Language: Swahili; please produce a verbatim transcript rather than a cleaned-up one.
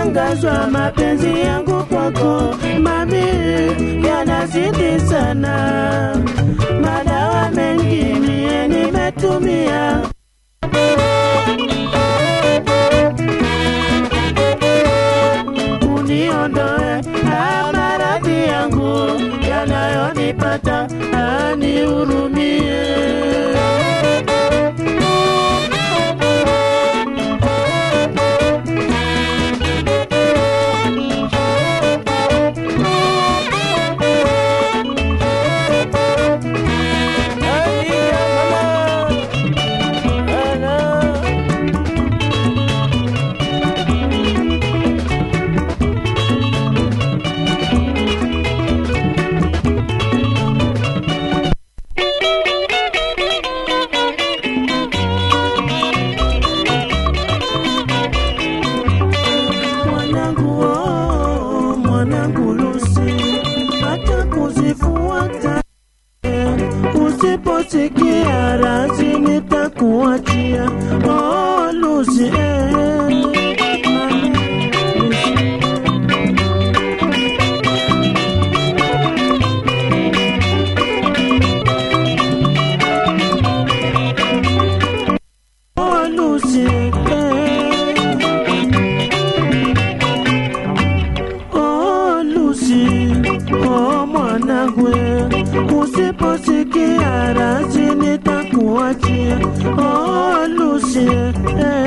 nashangazwa mapenzi yangu kwako mami yanazidi sana. Madawa mengi mie nimetumia, uniondoe na maradhi yangu yanayonipata, anihurumie. Usiposikia razi nitakuachia. Oh Lucy, eh. Oh Lucy, eh. Oh Lucy, oh mwanangu, usiposikia razi nitakuachia. Oh Lucy, eh.